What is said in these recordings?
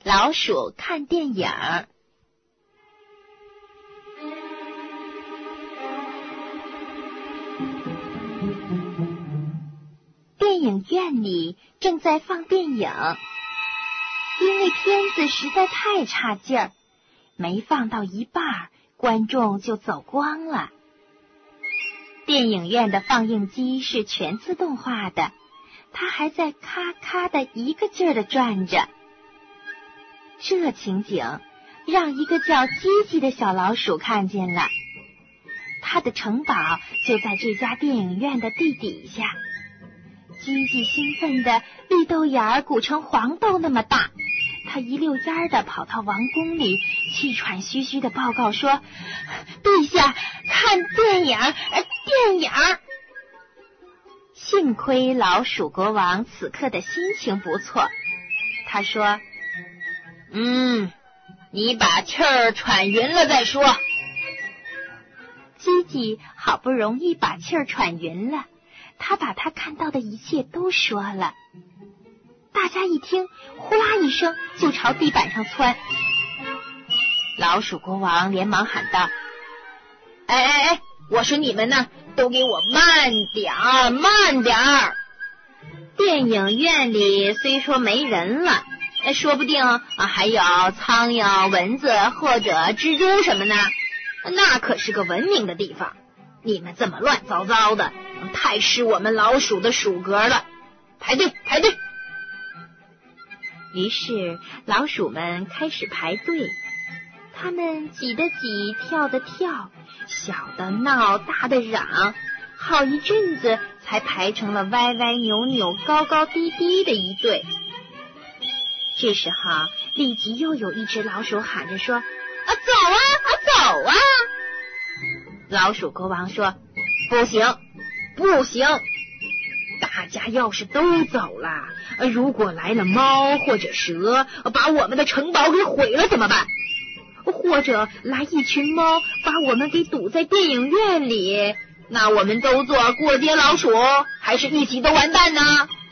老鼠看电影。电影院里正在放电影，因为片子实在太差劲儿，没放到一半，观众就走光了。电影院的放映机是全自动化的，它还在咔咔的一个劲儿的转着。这情景让一个叫吉吉的小老鼠看见了，它的城堡就在这家电影院的地底下。吉吉兴奋的绿豆眼儿鼓成黄豆那么大，他一溜烟儿的跑到王宫里，气喘吁吁的报告说：陛下，看电影，电影！幸亏老鼠国王此刻的心情不错，他说：你把气儿喘匀了再说。吉吉好不容易把气儿喘匀了，他把他看到的一切都说了。大家一听，呼啦一声就朝地板上窜。老鼠国王连忙喊道：哎，我说你们呢，都给我慢点儿，慢点儿！电影院里虽说没人了，说不定还有苍蝇、蚊子或者蜘蛛什么呢，那可是个文明的地方。你们这么乱糟糟的，太失我们老鼠的鼠格了。排队，排队！于是老鼠们开始排队，他们挤的挤，跳的跳，小的闹，大的嚷，好一阵子才排成了歪歪扭扭、高高低低的一队。这时候立即又有一只老鼠喊着说：走啊，走啊！老鼠国王说：不行，不行，大家要是都走了，如果来了猫或者蛇，把我们的城堡给毁了怎么办？或者来一群猫把我们给堵在电影院里，那我们都做过街老鼠，还是一起都完蛋呢？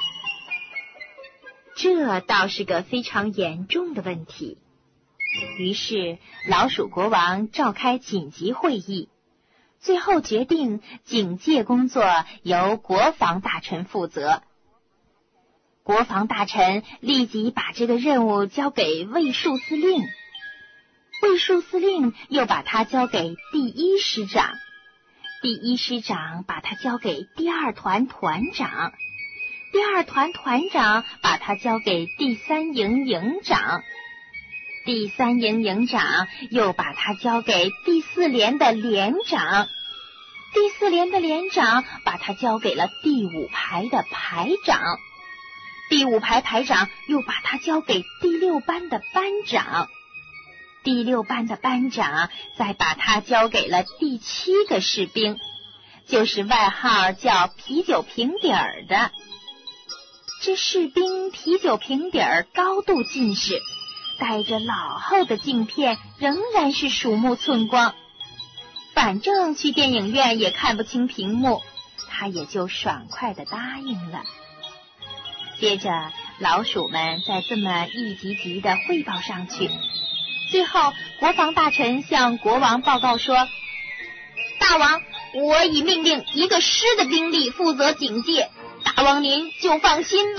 这倒是个非常严重的问题。于是老鼠国王召开紧急会议，最后决定警戒工作由国防大臣负责。国防大臣立即把这个任务交给卫戍司令，卫戍司令又把它交给第一师长，第一师长把它交给第二团团长，第二团团长把它交给第三营营长，第三营营长又把它交给第四连的连长，第四连的连长把它交给了第五排的排长，第五排排长又把它交给第六班的班长，第六班的班长再把它交给了第7个士兵，就是外号叫啤酒瓶底儿的。这士兵啤酒瓶底儿高度近视，戴着老厚的镜片，仍然是鼠目寸光。反正去电影院也看不清屏幕，他也就爽快地答应了。接着老鼠们再这么一级级地汇报上去，最后国防大臣向国王报告说：大王，我已命令1个师的兵力负责警戒，大王您就放心吧。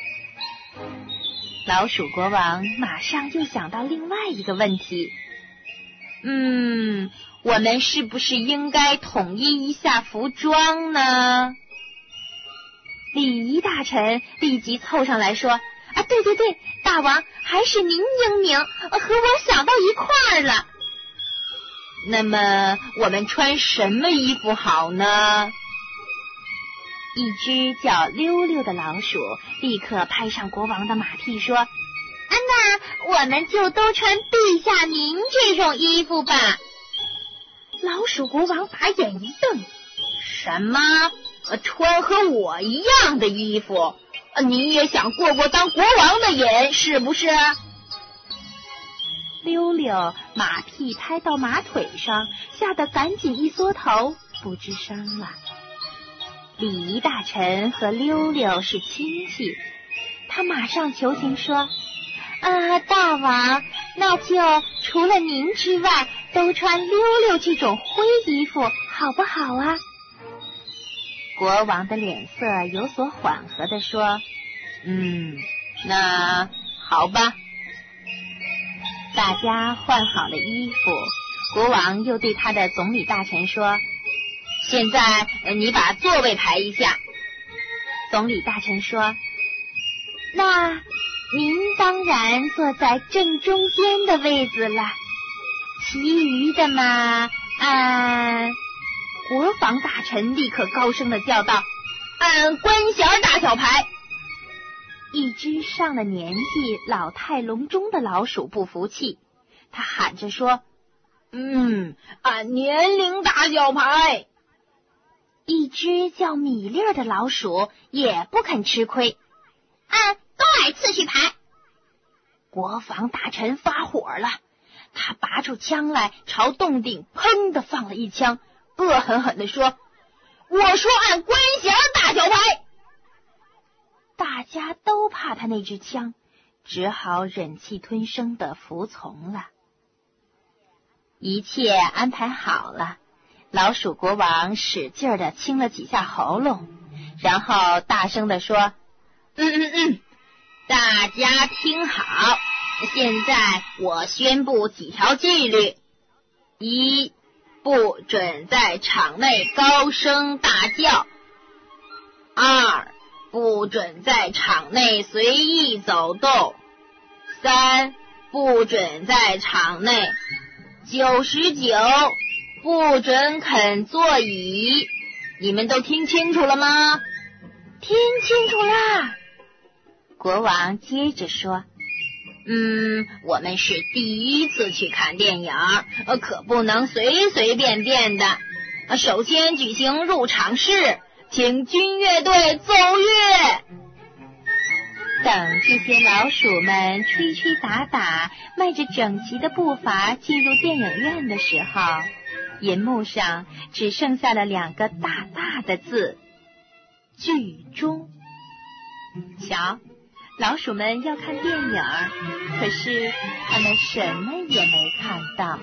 老鼠国王马上又想到另外一个问题，我们是不是应该统一一下服装呢？礼仪大臣立即凑上来说：对，大王，还是您英明，和我想到一块儿了。那么我们穿什么衣服好呢？一只叫溜溜的老鼠立刻拍上国王的马屁说：那我们就都穿陛下您这种衣服吧。老鼠国王把眼一瞪：什么？穿和我一样的衣服？你也想过当国王的瘾是不是？溜溜马屁拍到马腿上，吓得赶紧一缩头，不吱声了。礼仪大臣和溜溜是亲戚，他马上求情说： 大王，那就除了您之外，都穿溜溜这种灰衣服，好不好啊？国王的脸色有所缓和地说：那好吧。大家换好了衣服，国王又对他的总理大臣说：现在你把座位排一下。总理大臣说：那您当然坐在正中间的位子了，其余的嘛，国防大臣立刻高声地叫道：按官衔大小排。一只上了年纪、老态龙钟的老鼠不服气，他喊着说：按年龄大小排。一只叫米粒儿的老鼠也不肯吃亏，都按次序排。国防大臣发火了，他拔出枪来，朝洞顶砰地放了一枪，恶狠狠地说：我说按官衔大小排。大家都怕他那支枪，只好忍气吞声地服从了。一切安排好了，老鼠国王使劲地清了几下喉咙，然后大声地说：大家听好，现在我宣布几条纪律：一，不准在场内高声大叫；二，不准在场内随意走动；三，不准在场内99不准啃座椅。你们都听清楚了吗？听清楚啦。国王接着说：我们是第一次去看电影，可不能随随便便的。首先举行入场式，请军乐队奏乐。等这些老鼠们吹吹打打，迈着整齐的步伐进入电影院的时候，银幕上只剩下了2个大大的字：剧终。瞧，老鼠们要看电影，可是他们什么也没看到。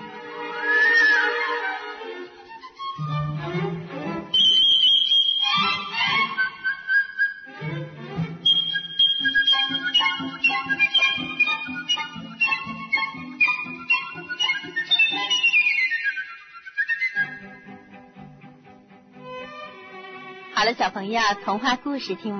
好了，小朋友，童话故事听完